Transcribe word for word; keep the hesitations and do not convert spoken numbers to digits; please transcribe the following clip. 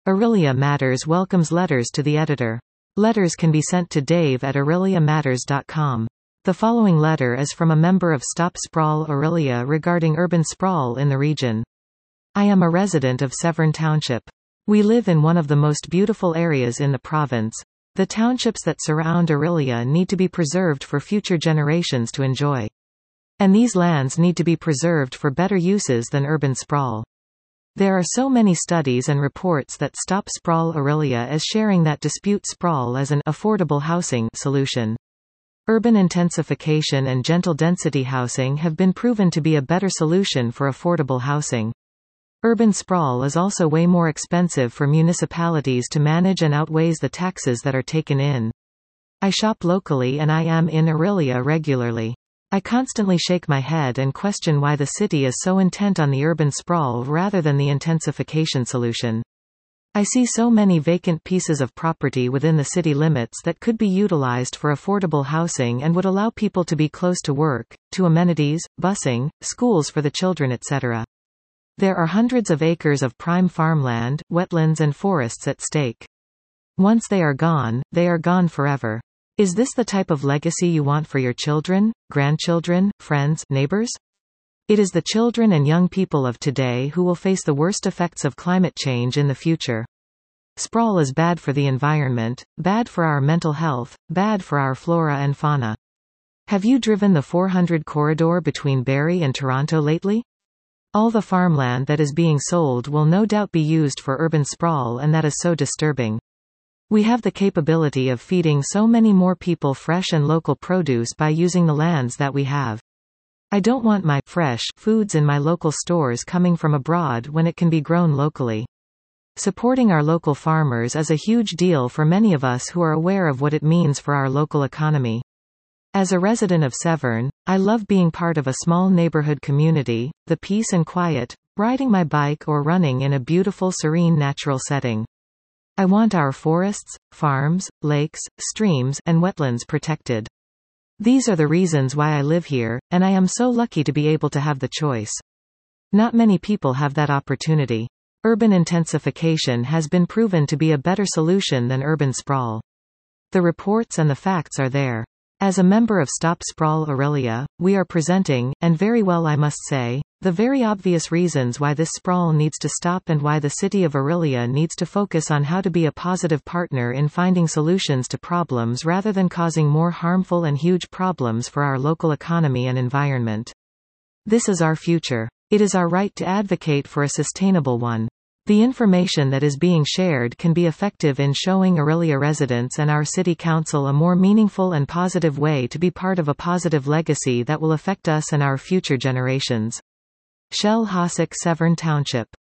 Aurelia Matters welcomes letters to the editor. Letters can be sent to Dave at aurelia matters dot com. The following letter is from a member of Stop Sprawl Aurelia regarding urban sprawl in the region. I am a resident of Severn Township. We live in one of the most beautiful areas in the province. The townships that surround Aurelia need to be preserved for future generations to enjoy. And these lands need to be preserved for better uses than urban sprawl. There are so many studies and reports that Stop Sprawl Aurelia is sharing that dispute sprawl as an affordable housing solution. Urban intensification and gentle density housing have been proven to be a better solution for affordable housing. Urban sprawl is also way more expensive for municipalities to manage and outweighs the taxes that are taken in. I shop locally and I am in Aurelia regularly. I constantly shake my head and question why the city is so intent on the urban sprawl rather than the intensification solution. I see so many vacant pieces of property within the city limits that could be utilized for affordable housing and would allow people to be close to work, to amenities, busing, schools for the children, et cetera. There are hundreds of acres of prime farmland, wetlands and forests at stake. Once they are gone, they are gone forever. Is this the type of legacy you want for your children, grandchildren, friends, neighbors? It is the children and young people of today who will face the worst effects of climate change in the future. Sprawl is bad for the environment, bad for our mental health, bad for our flora and fauna. Have you driven the four hundred corridor between Barrie and Toronto lately? All the farmland that is being sold will no doubt be used for urban sprawl, and that is so disturbing. We have the capability of feeding so many more people fresh and local produce by using the lands that we have. I don't want my fresh foods in my local stores coming from abroad when it can be grown locally. Supporting our local farmers is a huge deal for many of us who are aware of what it means for our local economy. As a resident of Severn, I love being part of a small neighborhood community, the peace and quiet, riding my bike or running in a beautiful serene natural setting. I want our forests, farms, lakes, streams, and wetlands protected. These are the reasons why I live here, and I am so lucky to be able to have the choice. Not many people have that opportunity. Urban intensification has been proven to be a better solution than urban sprawl. The reports and the facts are there. As a member of Stop Sprawl Aurelia, we are presenting, and very well I must say, the very obvious reasons why this sprawl needs to stop and why the city of Aurelia needs to focus on how to be a positive partner in finding solutions to problems rather than causing more harmful and huge problems for our local economy and environment. This is our future. It is our right to advocate for a sustainable one. The information that is being shared can be effective in showing Aurelia residents and our City Council a more meaningful and positive way to be part of a positive legacy that will affect us and our future generations. Shell Hossack, Severn Township.